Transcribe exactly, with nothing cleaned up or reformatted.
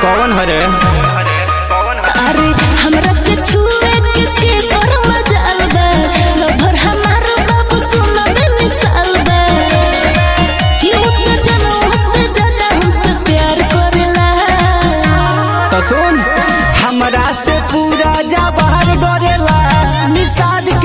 कौन हरे अरे हमरा के छुए के के कर मजाल बा लभर हमार बाबू सुना बे मिसाल बा कि उतना जनो से ज्यादा हमसे प्यार करेला। तो सुन हमरा से पूरा जा बाहर डरेला निषाद